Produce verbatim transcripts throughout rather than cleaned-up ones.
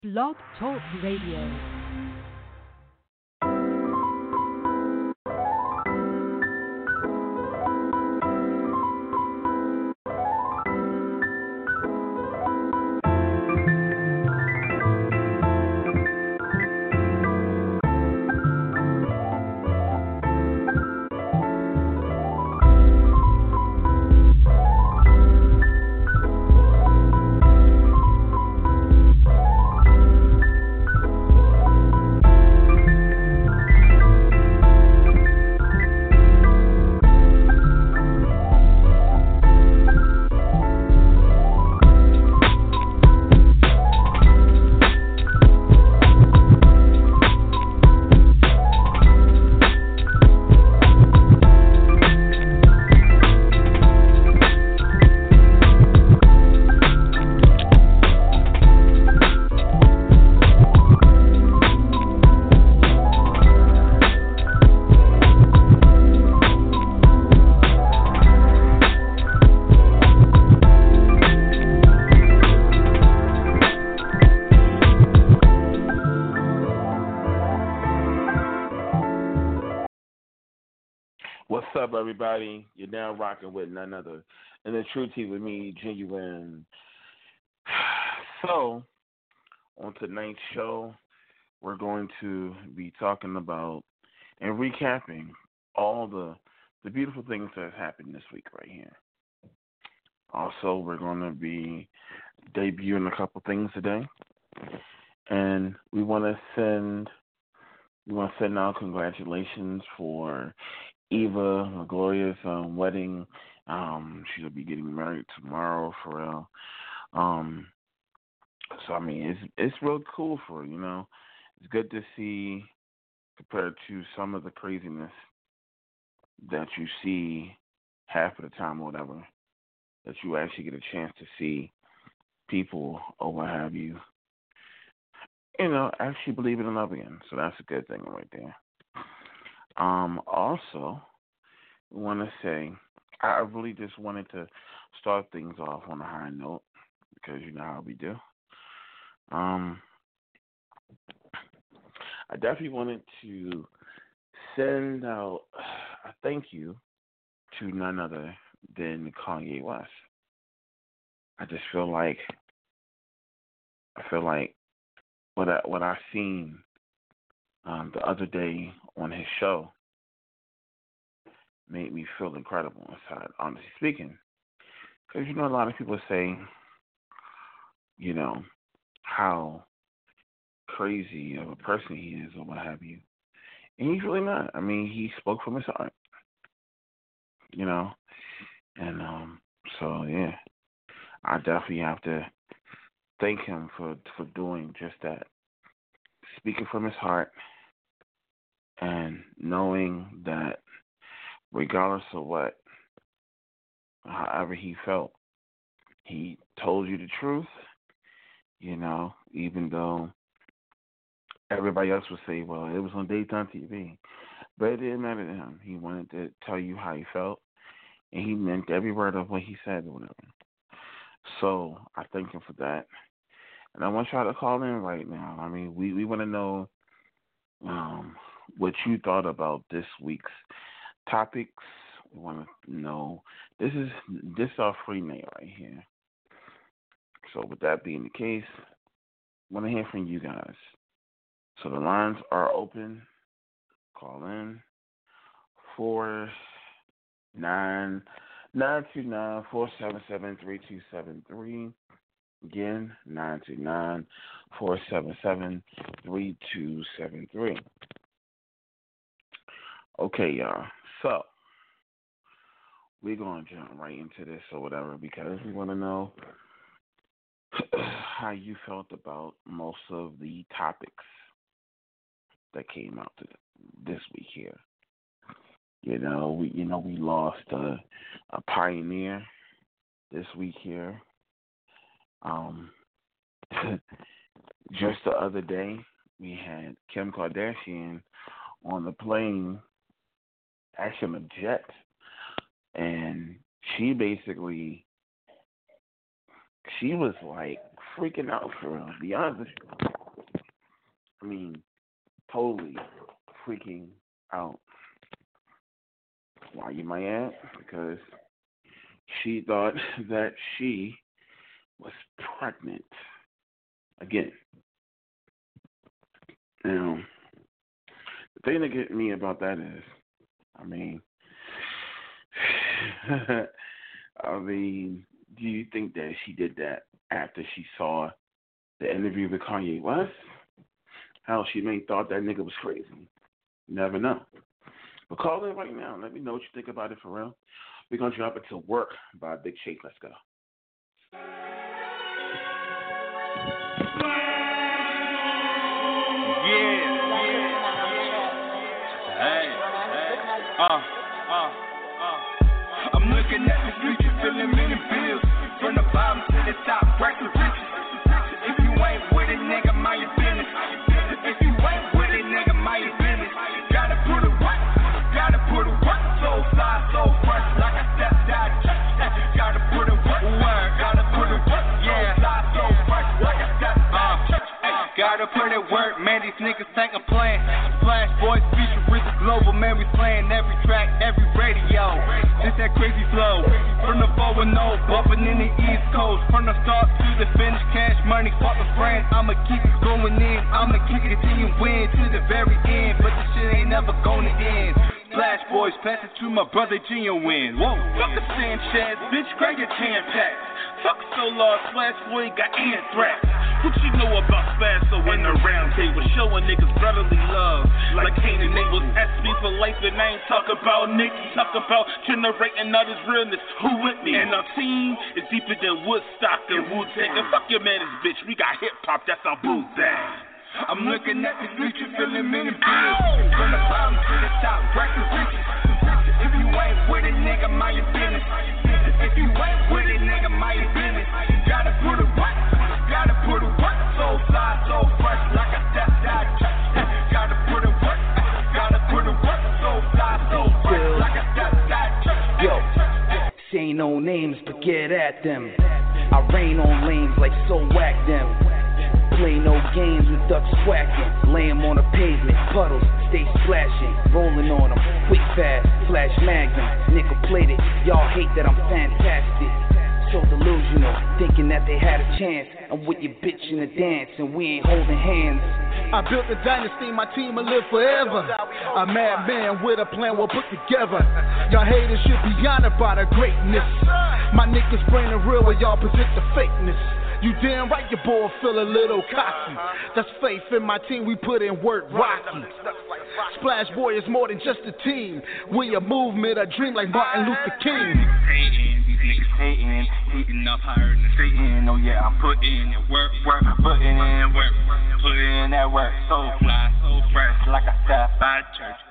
Blog Talk Radio. What's up, everybody? You're now rocking with none other than the True Tea with me, Genuine. So, on tonight's show, we're going to be talking about and recapping all the the beautiful things that have happened this week right here. Also, we're going to be debuting a couple things today, and we want to send we want to send out congratulations for Eva Gloria's um, wedding. Um, she'll be getting married tomorrow for real. Um, so I mean, it's it's real cool for her, you know. It's good to see compared to some of the craziness that you see half of the time or whatever, that you actually get a chance to see people or what have you, you know, actually believe in love again. So that's a good thing right there. Um, also, I want to say, I really just wanted to start things off on a high note because you know how we do. Um, I definitely wanted to send out a thank you to none other than Kanye West. I just feel like I feel like what I what I seen um, the other day on his show made me feel incredible inside, honestly speaking. Because, you know, a lot of people say, you know, how crazy of a person he is or what have you. And he's really not. I mean, he spoke from his heart, you know. And um, so, yeah, I definitely have to thank him for, for doing just that. Speaking from his heart and knowing that regardless of what, however he felt, he told you the truth, you know, even though everybody else would say, well, it was on daytime T V. But it didn't matter to him. He wanted to tell you how he felt, and he meant every word of what he said or whatever. So I thank him for that. And I want y'all to call in right now. I mean, we, we want to know um, what you thought about this week's topics. We want to know, this is this is our free night right here. So with that being the case, I want to hear from you guys. So the lines are open. Call in four nine nine two nine four seven seven three two seven three. Again, nine two nine four seven seven three two seven three. Okay, y'all. So we're gonna jump right into this or whatever because we want to know how you felt about most of the topics that came out to this week here. You know, we you know we lost a, a pioneer this week here. Um, just the other day, we had Kim Kardashian on the plane, actually on a jet, and she basically she was like freaking out for real. To be honest with you. I mean, totally freaking out. Why you might ask? Because she thought that she was pregnant. Again. Now, the thing that gets me about that is, I mean, I mean, do you think that she did that after she saw the interview with Kanye West? Hell, she may thought that nigga was crazy. You never know. But call in right now. Let me know what you think about it for real. We're going to drop it to Work by Big Chase. Let's go. Yeah, yeah. Hey, hey. Uh, uh, uh. I'm looking at the future, feeling many bills. From the bottom to the top, right to riches. If you ain't with it, nigga, mind your business. If you ain't with it, nigga, mind your business. Gotta put it work, gotta put it work. So fly, so fresh, like I stepped out. Gotta put it work, work, gotta put it work. Yeah, so fly, so fresh, like I stepped out. Gotta put it work, man, these niggas think I'm playing. Flash Boys feature with the global, man, we playing every track, every radio. It's that crazy flow, from the four and oh, bumping in the East Coast. From the start to the finish, cash money, fuck a friend. I'ma keep it going in, I'ma keep it till you win to the very end. But this shit ain't never gonna end. Flash Boys, pass it to my brother Genuine. Whoa, fuck the Sanchez, bitch, grab your tan pack. Fuck Solar, Flash Boy got anthrax. What you know about Spasso in the round table? Showing niggas brotherly love. Like Cain and Abel, ask me for life and I ain't talk about Nicky. Talk about generating others' realness. Who with me? And our team is deeper than Woodstock and Wu-Tang. And fuck your man, this bitch. We got hip-hop, that's our boo-bang. I'm looking at the future, feeling many bills. From the bottom to the top, right to riches. If you ain't with it, nigga, mind your business. If you ain't with it, nigga, mind your business. Gotta put it work, gotta put it work. So fly, so fresh, like I stepped out. Gotta put it work, gotta put it work. So fly, so fresh, like I stepped out. Yo, say no names, but get at them. I rain on lanes like so whack them. Play no games with ducks quacking. Lay 'em on the pavement, puddles, stay splashing. Rolling on 'em, quick fast, flash magnum. Nickel plated, y'all hate that I'm fantastic. So delusional, thinking that they had a chance. I'm with your bitch in the dance and we ain't holding hands. I built a dynasty, my team will live forever. A madman with a plan we'll put together. Y'all haters should be honored by the greatness. My niggas bring the real where y'all present the fakeness. You damn right your boy feel a little cocky. That's faith in my team, we put in work rocky. Splash Boy is more than just a team. We a movement, a dream like Martin Luther King. Hating, these niggas hating, heating up higher than Satan. Oh yeah, I'm putting in work, work, putting in work, putting in that work. So fly, so fresh, like I stepped by church.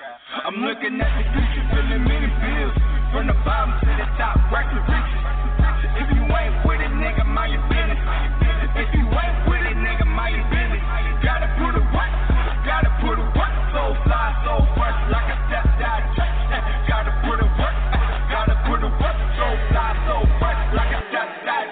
I'm looking at the future, feeling many bills. From the bottom to the top, right to riches. If you ain't with it, nigga, mind your business. If you ain't with it, nigga, mind your business. Gotta put it work, gotta put it work. So fly, so fresh, like I stepped out. Gotta put it work, gotta put it work. So fly, so fresh, like I stepped out.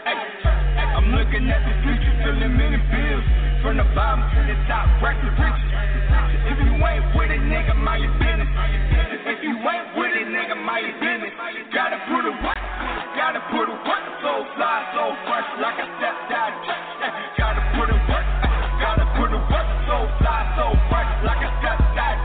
I'm looking at the future, feeling many bills. From the bottom to the top, right to riches. If you ain't with it, nigga, mind your business. If you ain't with it, nigga, mind your business. Gotta put it work, gotta put it work. So fly, so fresh, like I stepped out. Gotta put it work, gotta put it work. So fly, so fresh, like I stepped out.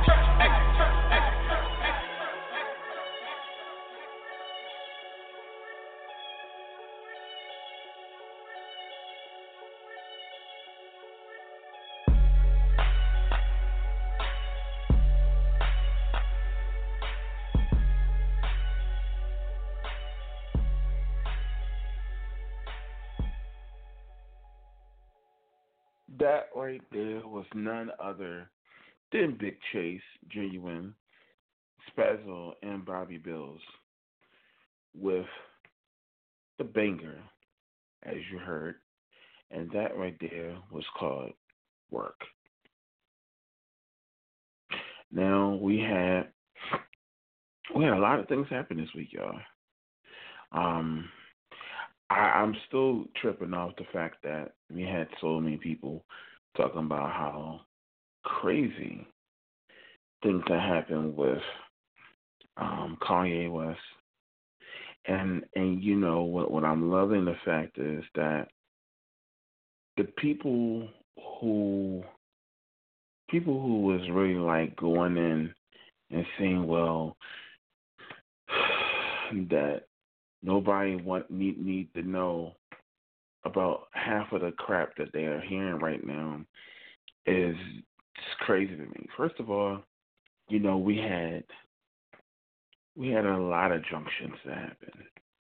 That right there was none other than Big Chase, Genuine, Spazzle, and Bobby Bills with the banger, as you heard. And that right there was called Work. Now, we had, we had a lot of things happen this week, y'all. Um, I, I'm still tripping off the fact that we had so many people talking about how crazy things that happened with um, Kanye West. And and you know what what I'm loving the fact is that the people who people who was really like going in and saying, well, that nobody want need need to know about half of the crap that they are hearing right now is just crazy to me. First of all, you know, we had we had a lot of junctions that happened.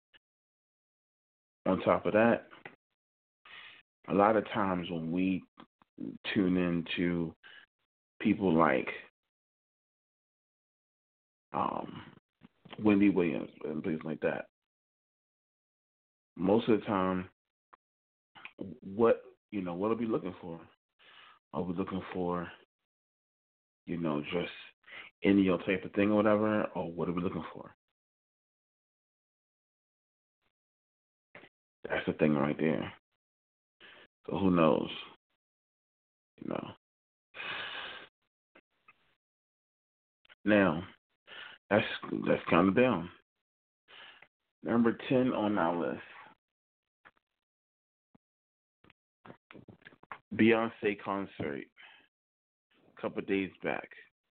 On top of that, a lot of times when we tune into people like um, Wendy Williams and things like that, most of the time, what you know, what are we looking for? Are we looking for, you know, just any old type of thing or whatever, or what are we looking for? That's the thing right there. So who knows? You know. Now, that's that's kind of down. Number ten on our list, Beyonce concert, a couple of days back.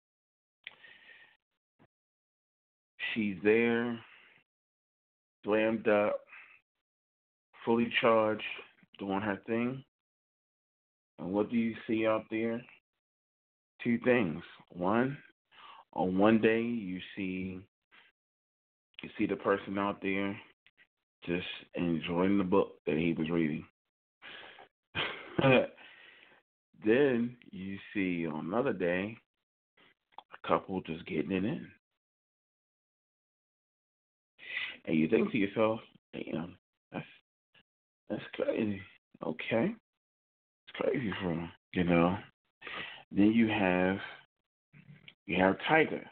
She's there, slammed up, fully charged, doing her thing. And what do you see out there? Two things. One, on one day you see you see the person out there just enjoying the book that he was reading. Then you see on another day a couple just getting it in. And you think to yourself, damn, that's that's crazy. Okay. It's crazy for him, you know. Then you have you have Tiger,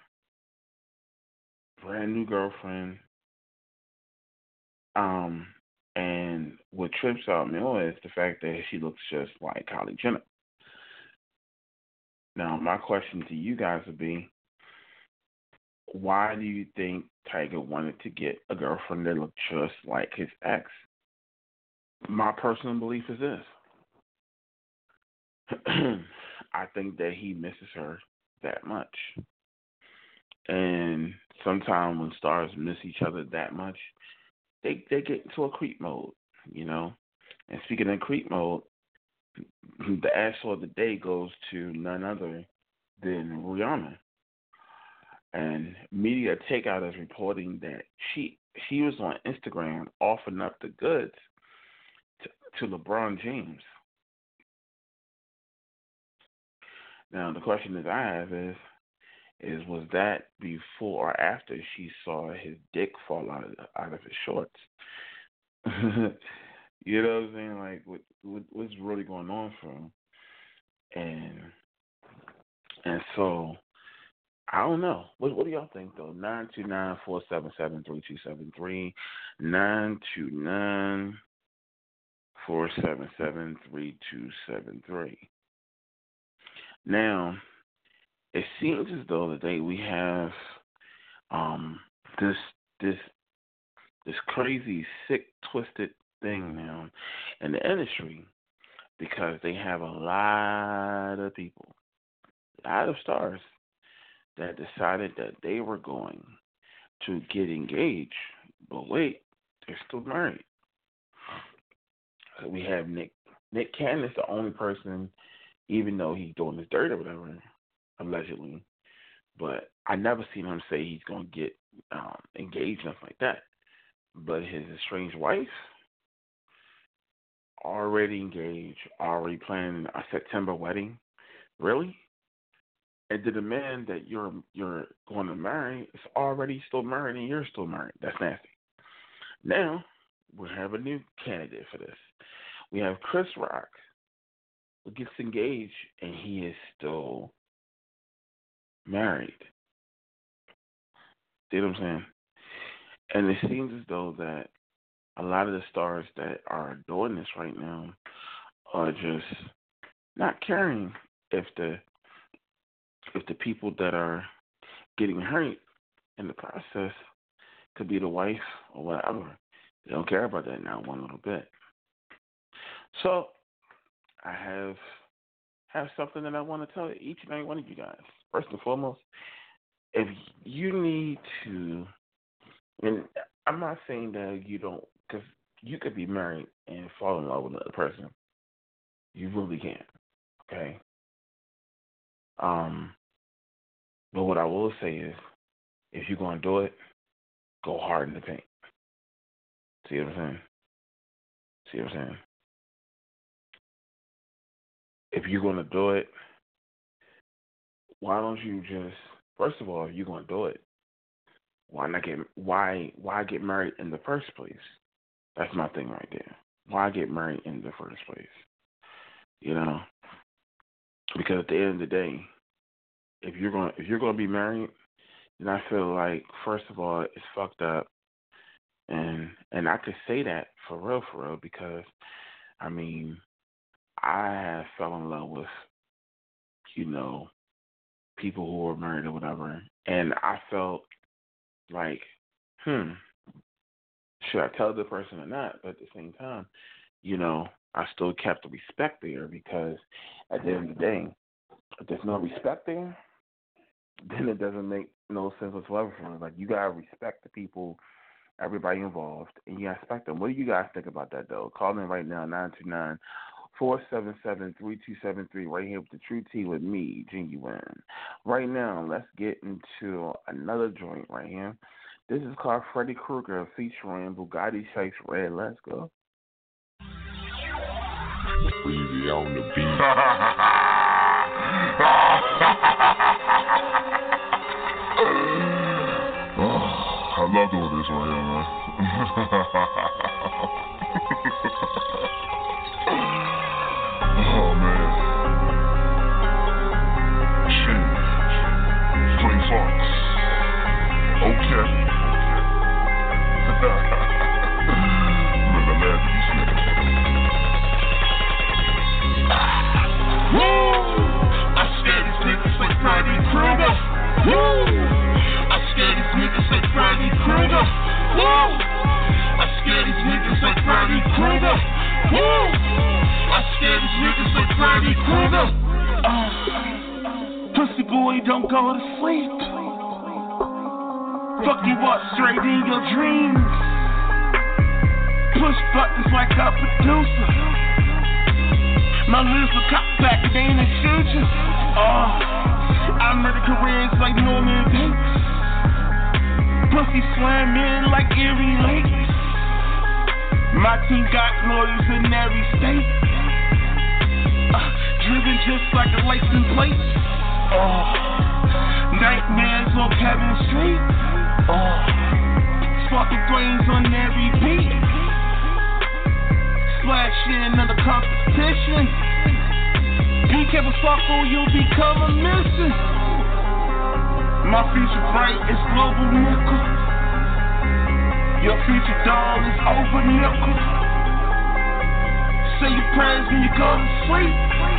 brand new girlfriend. Um, and what trips out me is the fact that she looks just like Kylie Jenner. Now, my question to you guys would be, why do you think Tiger wanted to get a girlfriend that looked just like his ex? My personal belief is this. I think that he misses her that much. And sometimes when stars miss each other that much, they they get into a creep mode, you know. And speaking of creep mode, the asshole of the day goes to none other than Rihanna. And Media Takeout is reporting that she she was on Instagram offering up the goods to, to LeBron James. Now the question that I have is, is was that before or after she saw his dick fall out of out of his shorts? You know what I'm saying? Like, what, what what's really going on for him? And and so I don't know. What what do y'all think though? Nine two nine four seven seven three two seven three, nine two nine four seven seven three two seven three. Now, it seems as though today we have um this this this crazy, sick, twisted thing now in the industry because they have a lot of people, a lot of stars that decided that they were going to get engaged, but wait, they're still married. So we have Nick. Nick Cannon is the only person, even though he's doing his dirt or whatever, allegedly, but I never seen him say he's going to get um, engaged, nothing like that. But his estranged wife, already engaged, already planning a September wedding. Really? And then the man that you're you're going to marry is already still married and you're still married. That's nasty. Now, we have a new candidate for this. We have Chris Rock, who gets engaged and he is still married. See what I'm saying? And it seems as though that a lot of the stars that are doing this right now are just not caring if the if the people that are getting hurt in the process could be the wife or whatever. They don't care about that now one little bit. So I have have something that I want to tell each and every one of you guys. First and foremost, if you need to, and I'm not saying that you don't, because you could be married and fall in love with another person. You really can, okay? Um, but what I will say is, if you're going to do it, go hard in the paint. See what I'm saying? See what I'm saying? If you're going to do it, why don't you just, first of all, if you're going to do it, why not get, why, why get married in the first place? That's my thing right there. Why get married in the first place? You know? Because at the end of the day, if you're going, if you're going to be married, then I feel like, first of all, it's fucked up. And, and I could say that for real, for real, because, I mean, I have fell in love with, you know, people who were married or whatever, and I felt like, hmm, should I tell the person or not? But at the same time, you know, I still kept the respect there, because at the end of the day, if there's no respect there, then it doesn't make no sense whatsoever for me. Like, you gotta respect the people, everybody involved, and you gotta respect them. What do you guys think about that, though? Call in right now, nine two nine, four seven seven, three two seven three, right here with the True Tea with me, Genuine. Right now, let's get into another joint right here. This is called Freddy Krueger featuring Bugatti Chase Red. Let's go. Breezy on the beat. Oh, I love doing this right here, man. Oh, man. Shit. Clean Fox. Okay. Remember that, you said. Woo! I scared these niggas like Freddy Krueger. Woo! I scared these niggas like Freddy Krueger. Woo! I scared these niggas like Freddy Krueger. Woo! I scared these niggas like Freddy Krueger. Uh, pussy boy, don't go to sleep. Fuck you up straight in your dreams. Push buttons like a producer. My lips are cocked back and they ain't a shooter. Oh, I murder careers like Norman Bates. Pussy slamming like Erie Lake. My team got lawyers in every state. Uh, driven just like a license plate. Oh, nightmares on Kevin Street. Oh, sparking flames on every beat. Splashing under competition. Be careful, sucker, you'll become a mission. My future bright is global nickel. Your future doll is over nickel. Say your prayers when you go to sleep.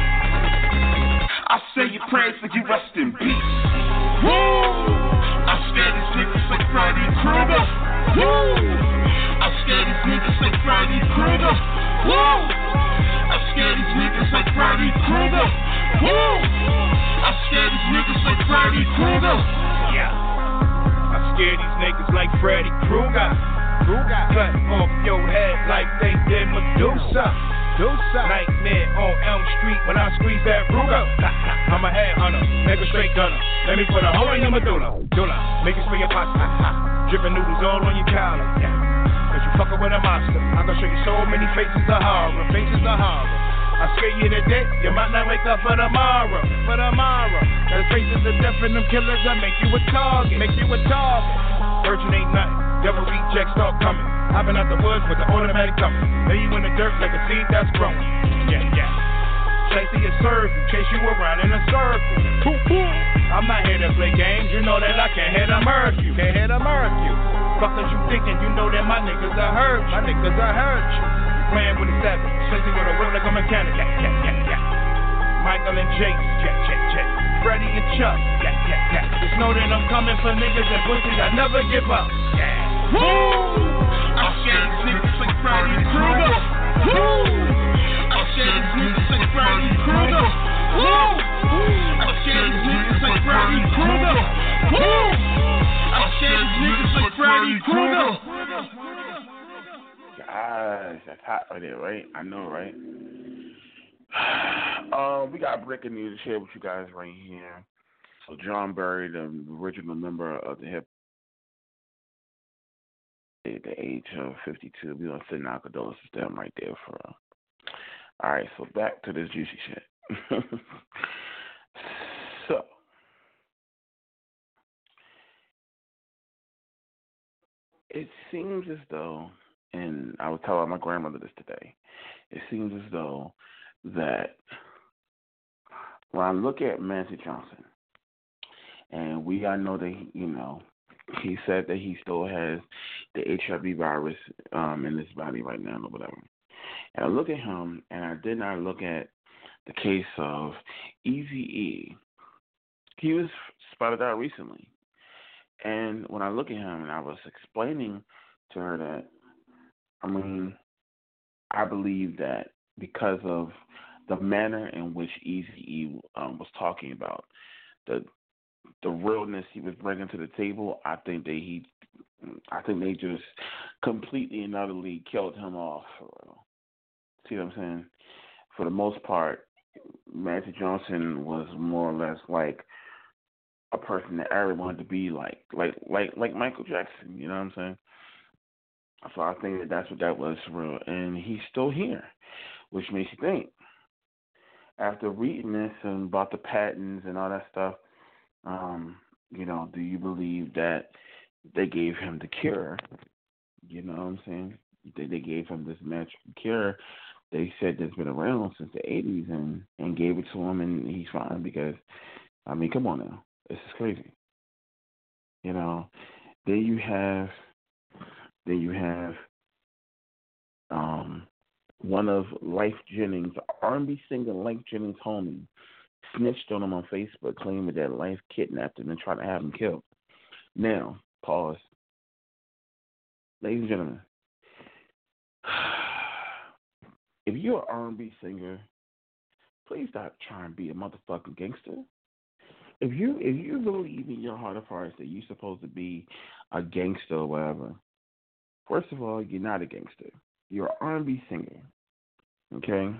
I say your prayers when you rest in peace. Woo! I scared these niggas like Freddy Krueger. Woo! I scared these niggas like Freddy Krueger. Woo! I scared these niggas like Freddy Krueger. Woo! I scared these niggas like Freddy Krueger. Yeah. I scared these niggas like Freddy Krueger. Krueger. Cut off your head like they did Medusa. Medusa. Nightmare on Elm Street when I squeeze that Ruger. I'm a headhunter, mega straight gunner. Let me put a hole in your medulla. Dula. Make it spring your pasta. Dripping noodles all on your collar. Yeah. Cause you fuckin' with a monster. I'm gonna show you so many faces of horror. Faces of horror. I scare you today, you might not wake up for tomorrow. For tomorrow. There's faces of death and them killers that make you a target. Make you a target. Virgin ain't nothing. Devil rejects start coming. I've been out the woods with the automatic coming. Lay you in the dirt like a seed that's growing. Yeah, yeah. Chasey is serve you, chase you around in a circle. I'm not here to play games, you know that I can't hit a murk you. Can't hit a murk you. Fuck as you thinking, you know that my niggas are hurt. My niggas are hurt. Playing with the seven, chasing with a whip like a mechanic. Yeah, yeah, yeah, yeah. Michael and Jace, yeah, yeah, yeah. Freddie and Chuck, yeah, yeah, yeah. Just know that I'm coming for niggas and pussy, I never give up. Yeah. Woo! I said these niggas like Freddy Krueger. Woo! I said these niggas like Freddy Krueger. Woo! I said these niggas like Freddy Krueger. Woo! I said these niggas like Freddy Krueger. Gosh, that's hot right there, right? I know, right? Um, we got breaking news to share with you guys right here. So John Berry, the original member of the hip, at the age of fifty-two, we gonna send our condolences to them right there for. Uh, all right, so back to this juicy shit. So, it seems as though, and I was telling my grandmother this today, it seems as though that when I look at Magic Johnson, and we all know that, he, you know, he said that he still has the H I V virus um, in his body right now or whatever. And I look at him, and I did not look at the case of Eazy-E. He was spotted out recently. And when I look at him, and I was explaining to her that, I mean, I believe that because of the manner in which Eazy-E um, was talking about, the the realness he was bringing to the table, I think that he, I think they just completely and utterly killed him off. See what I'm saying? For the most part, Magic Johnson was more or less like a person that everyone wanted to be like, like, like, like Michael Jackson. You know what I'm saying? So I think that that's what that was for real, and he's still here, which makes you think. After reading this and about the patents and all that stuff, um, you know, do you believe that they gave him the cure? You know what I'm saying? They, they gave him this magic cure. They said that's been around since the eighties, and, and gave it to him, and he's fine because, I mean, come on now. This is crazy. You know, then you have, then you have um, one of Life Jennings, R and B singer Life Jennings' homie, snitched on him on Facebook, claiming that Life kidnapped him and tried to have him killed. Now, pause. Ladies and gentlemen, if you're an R and B singer, please stop trying to be a motherfucking gangster. If you if you believe in your heart of hearts that you're supposed to be a gangster or whatever, first of all, you're not a gangster. You're an R and B singer. Okay?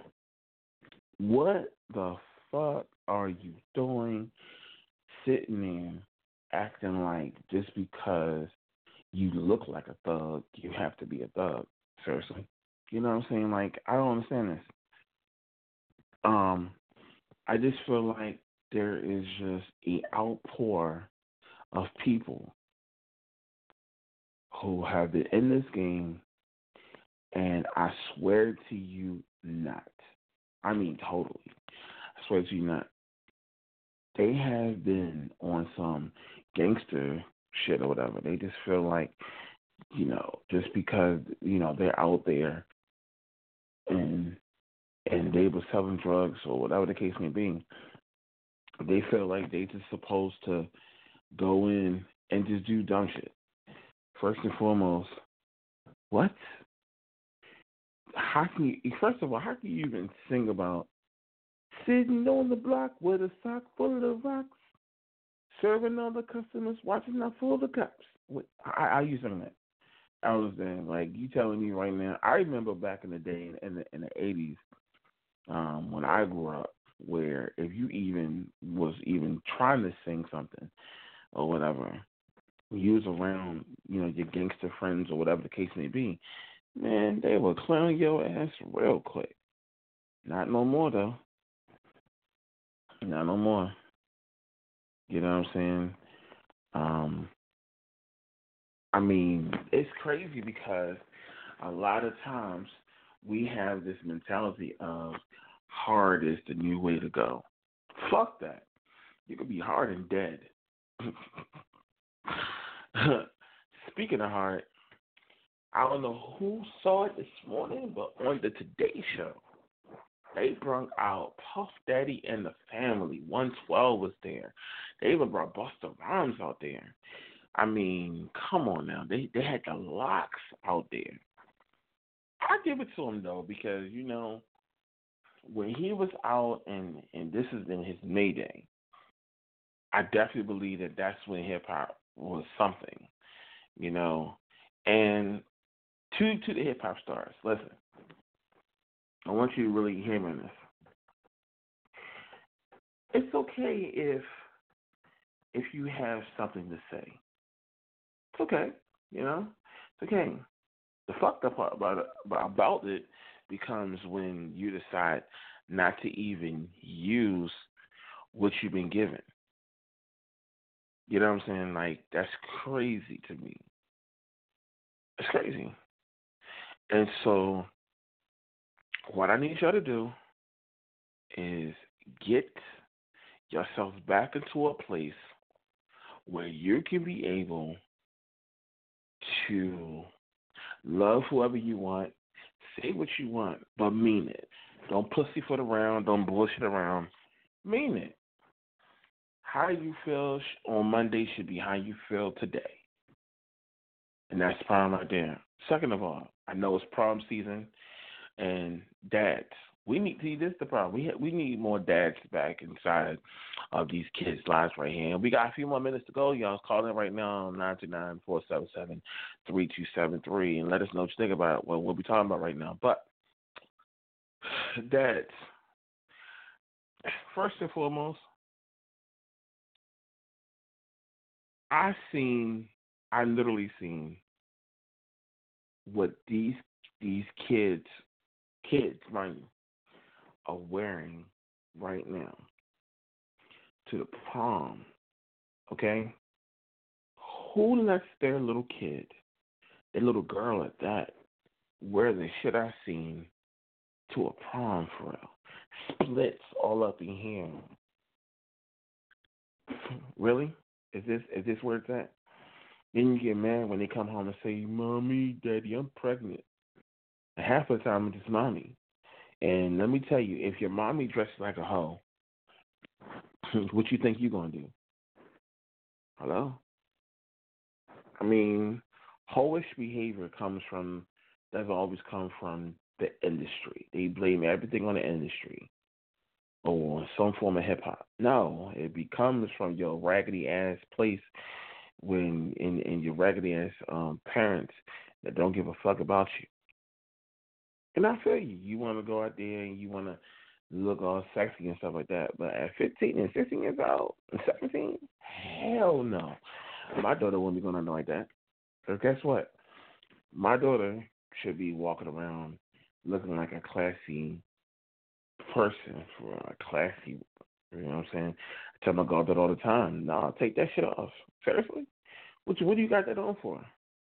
What the fuck are you doing sitting there acting like just because you look like a thug, you have to be a thug? Seriously. You know what I'm saying? Like, I don't understand this. Um, I just feel like there is just an outpour of people who have been in this game, and I swear to you not. I mean, totally. I swear to you not. They have been on some gangster shit or whatever. They just feel like, you know, just because, you know, they're out there and and they were selling drugs or whatever the case may be, they feel like they just supposed to go in and just do dumb shit. First and foremost, what? How can you, first of all, how can you even sing about sitting on the block with a sock full of the rocks, serving all the customers, watching out for the cops? I, I used to sing that. I was saying, like, you telling me right now, I remember back in the day, in the, in the eighties, um, when I grew up, where if you even was even trying to sing something or whatever, you was around, you know, your gangster friends or whatever the case may be, man, they will clown your ass real quick. Not no more, though. Not no more. You know what I'm saying? Um, I mean, it's crazy because a lot of times we have this mentality of hard is the new way to go. Fuck that. You could be hard and dead. speaking of heart, I don't know who saw it this morning, but on the Today Show, they brought out Puff Daddy and the Family. one twelve was there. They even brought Busta Rhymes out there. I mean, come on now. They they had the locks out there. I give it to him, though, because, you know, when he was out and, and this has been his Mayday, I definitely believe that that's when hip-hop was something, you know. And to, to the hip-hop stars, listen, I want you to really hear me on this. It's okay if if you have something to say. It's okay, you know. It's okay. The fucked up part about it, about it becomes when you decide not to even use what you've been given. You know what I'm saying? Like, that's crazy to me. It's crazy. And so what I need y'all to do is get yourselves back into a place where you can be able to love whoever you want, say what you want, but mean it. Don't pussyfoot around, don't bullshit around. Mean it. How you feel on Monday should be how you feel today. And that's the problem right there. Second of all, I know it's prom season, and dads, we need to see this is the problem. We ha- we need more dads back inside of these kids' lives right here. And we got a few more minutes to go. Y'all call in right now, nine two nine, four seven seven, three two seven three, and let us know what you think about what we'll be talking about right now. But, dads, first and foremost, I seen, I literally seen what these these kids, kids, mind you, are wearing right now to the prom, okay? Who lets their little kid, their little girl at that, wear the shit I seen to a prom for real? Splits all up in here. Really? Is this is this where it's at? Then you get mad when they come home and say, Mommy, Daddy, I'm pregnant. And half of the time it's just mommy. And let me tell you, if your mommy dresses like a hoe, what you think you're going to do? Hello? I mean, hoish behavior comes from, does always come from the industry. They blame everything on the industry or some form of hip-hop. No, it becomes from your raggedy-ass place when in, in your raggedy-ass um, parents that don't give a fuck about you. And I feel you. You want to go out there and you want to look all sexy and stuff like that. But at fifteen and sixteen years old and seventeen, hell no. My daughter wouldn't be going out like that. Because guess what? My daughter should be walking around looking like a classy person, for a classy, you know what I'm saying? I tell my daughter all the time, no, take that shit off. Seriously? What, what do you got that on for?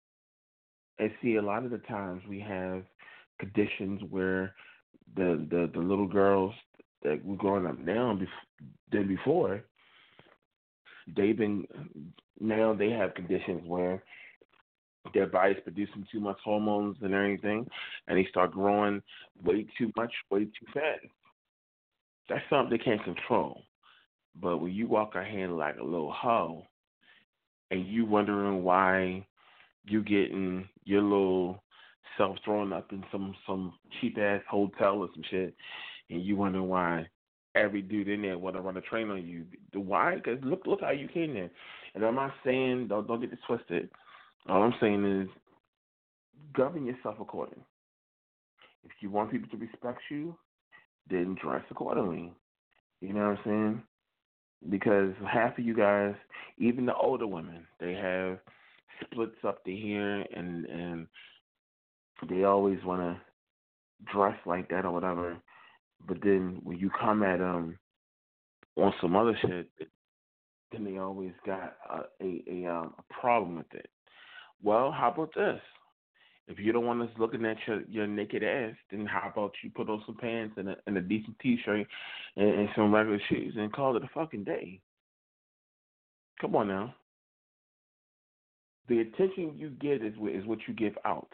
And see, a lot of the times we have conditions where the the, the little girls that we're growing up now than before, they've been, now they have conditions where their body's producing too much hormones and everything, and they start growing way too much, way too fast. That's something they can't control. But when you walk around like a little hoe, and you wondering why you getting your little self thrown up in some, some cheap-ass hotel or some shit, and you wondering why every dude in there want to run a train on you. Why? Because look, look how you came there. And I'm not saying, don't, don't get it twisted. All I'm saying is govern yourself accordingly. If you want people to respect you, then dress accordingly. You know what I'm saying? Because half of you guys, even the older women, they have splits up to here, and and they always want to dress like that or whatever. But then when you come at them on some other shit, then they always got a a, a, um, a problem with it. Well, how about this? If you don't want us looking at your, your naked ass, then how about you put on some pants and a, and a decent T-shirt and, and some regular shoes and call it a fucking day? Come on now. The attention you get is is what you give out.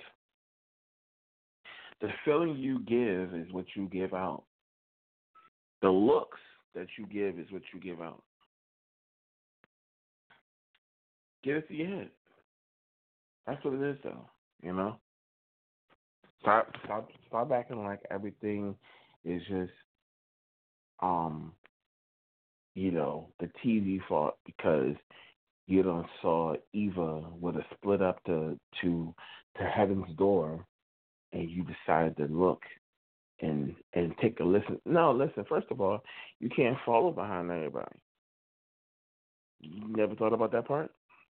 The feeling you give is what you give out. The looks that you give is what you give out. Get it to your head. That's what it is, though. You know. Stop, stop, stop acting like everything is just, um, you know, the T V fault because you done saw Eva with a split up to to to Heaven's Door, and you decided to look and and take a listen. No, listen. First of all, you can't follow behind everybody. You never thought about that part?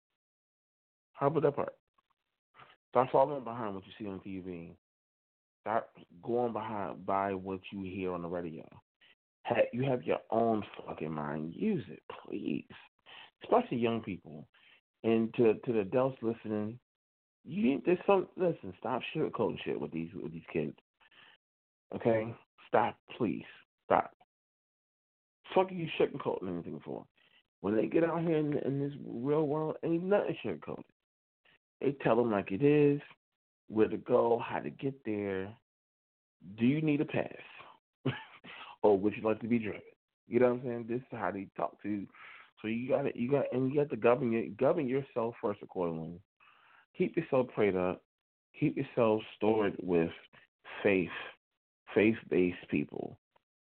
How about that part? Stop following behind what you see on T V. Stop going behind by what you hear on the radio. You have your own fucking mind. Use it, please. Especially young people. And to to the adults listening, you there's some listen, stop sugarcoating shit with these with these kids. Okay? Stop, please. Stop. Fuck are you sugarcoating anything for? When they get out here in, in this real world, ain't nothing sugarcoated. They tell them like it is, where to go, how to get there. Do you need a pass? Or would you like to be driven? You know what I'm saying? This is how they talk to you. So you got to, you got, and you got to govern your, govern yourself first accordingly. Keep yourself prayed up. Keep yourself stored with faith, faith-based people.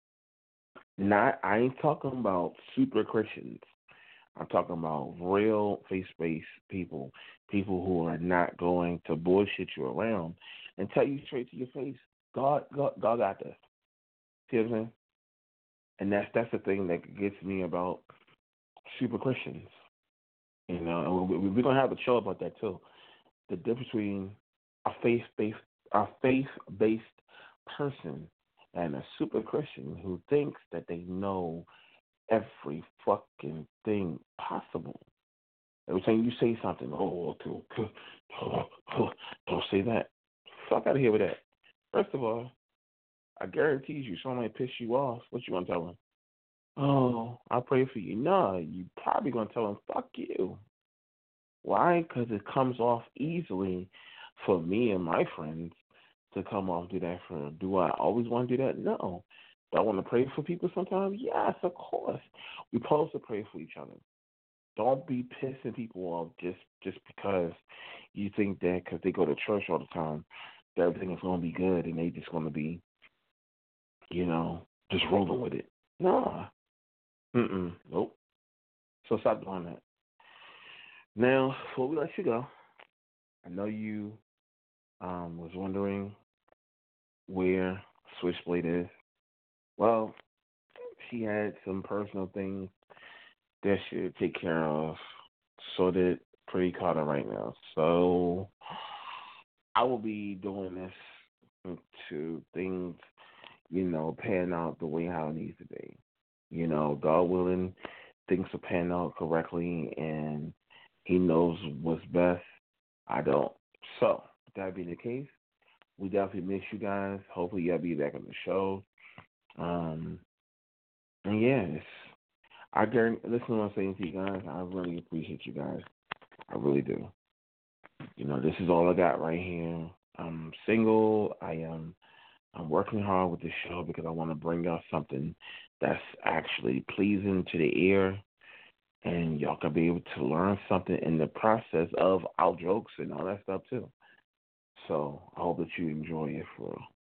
Not, I ain't talking about super Christians. I'm talking about real faith-based people, people who are not going to bullshit you around and tell you straight to your face, God, God, God got this. See what I'm saying? And that's that's the thing that gets me about super Christians. You know, and we're gonna have a show about that too. The difference between a faith-based, a faith-based person and a super Christian who thinks that they know every fucking thing possible. Every time you say something, oh, okay, don't say that. Fuck out of here with that. First of all, I guarantee you, somebody piss you off. What you gonna tell them? Oh, I pray for you. No, you probably gonna tell them, fuck you. Why? Because it comes off easily for me and my friends to come off do that for. Do I always want to do that? No. Do I want to pray for people sometimes? Yes, of course. We're supposed to pray for each other. Don't be pissing people off just, just because you think that because they go to church all the time, that everything is going to be good and they just going to be, you know, just rolling with it. Nah. Mm-mm. Nope. So stop doing that. Now, before we let you go, I know you um, was wondering where Switchblade is. Well, she had some personal things that she would take care of, so that pretty caught her right now. So I will be doing this to things, you know, pan out the way how it needs to be. You know, God willing, things will pan out correctly, and He knows what's best. I don't. So, with that being the case, we definitely miss you guys. Hopefully, y'all be back on the show. Um, and yeah, it's, I guarantee, listen to what I'm saying to you guys. I really appreciate you guys. I really do. You know, this is all I got right here. I'm single. I am. I'm working hard with this show because I want to bring out something that's actually pleasing to the ear, and y'all can be able to learn something in the process of our jokes and all that stuff too. So I hope that you enjoy it for real.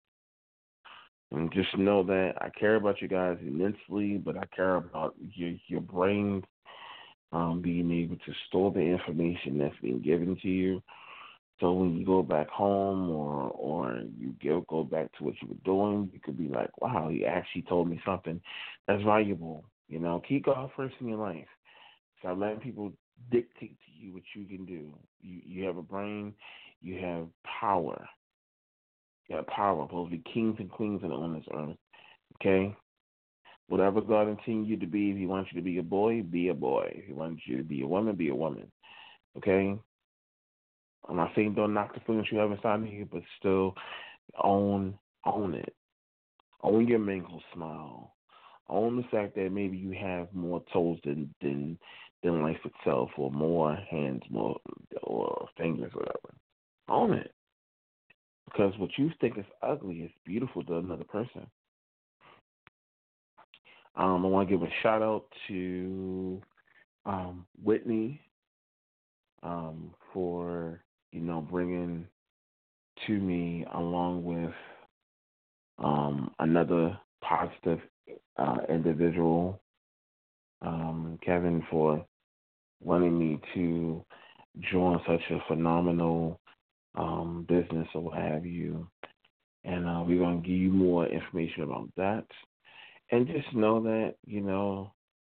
And just know that I care about you guys immensely, but I care about your your brains um, being able to store the information that's being given to you. So when you go back home or or you go, go back to what you were doing, you could be like, wow, he actually told me something that's valuable. You know, keep God first in your life. Stop letting people dictate to you what you can do. You you have a brain. You have power. You have power. Supposed to be kings and queens on this earth. Okay? Whatever God intended you to be, if He wants you to be a boy, be a boy. If He wants you to be a woman, be a woman. Okay? I'm not saying don't knock the feelings you have inside of you, but still own own it. Own your mangled smile. Own the fact that maybe you have more toes than than than life itself, or more hands, more or fingers, whatever. Own it, because what you think is ugly is beautiful to another person. Um, I want to give a shout out to um, Whitney um, for you know bringing to me, along with um, another positive uh, individual, um, Kevin, for wanting me to join such a phenomenal um, business or what have you. And uh, we're going to give you more information about that. And just know that, you know,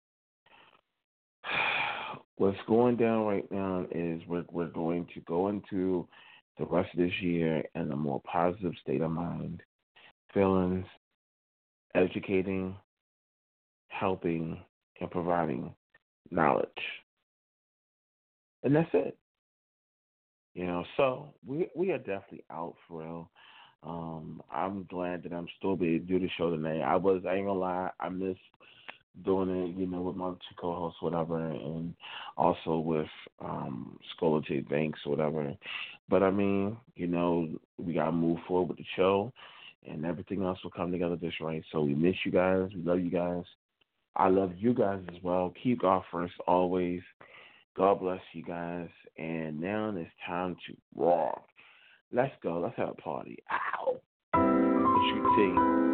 what's going down right now is we're, we're going to go into the rest of this year in a more positive state of mind, feelings, educating, helping, and providing knowledge. And that's it. You know, so we we are definitely out for real. Um, I'm glad that I'm still be able to do the show tonight. I was, I ain't gonna lie, I missed doing it, you know, with my two co-hosts, whatever, and also with um, Scholar J Banks, whatever. But I mean, you know, we gotta move forward with the show, and everything else will come together just right. So we miss you guys. We love you guys. I love you guys as well. Keep God first always. God bless you guys. And now it's time to rock. Let's go. Let's have a party. Ow. What you think?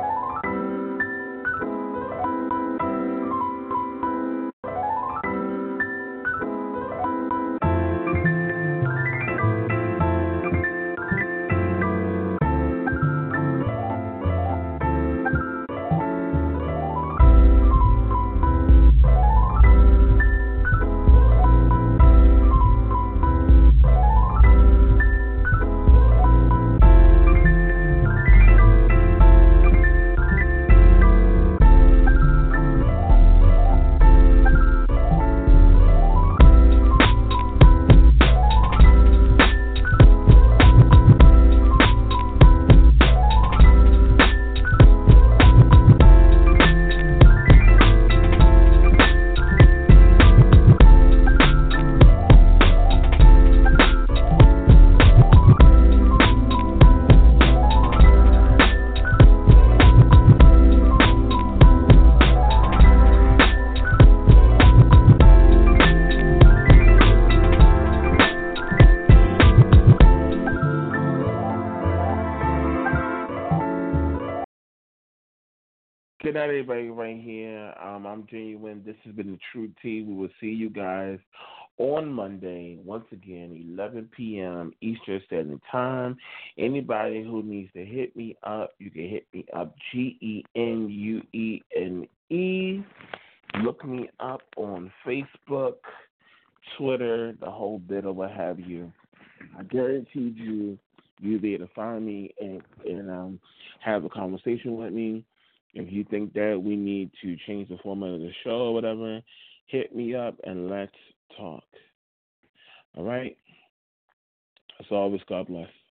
Good night, everybody, right here. Um, I'm Genuine. This has been the True T. We will see you guys on Monday, once again, eleven p.m. Eastern Standard Time. Anybody who needs to hit me up, you can hit me up, G E N U E N E. Look me up on Facebook, Twitter, the whole bit or what have you. I guarantee you, you'll be able to find me and, and um, have a conversation with me. If you think that we need to change the format of the show or whatever, hit me up and let's talk. All right? As always, God bless.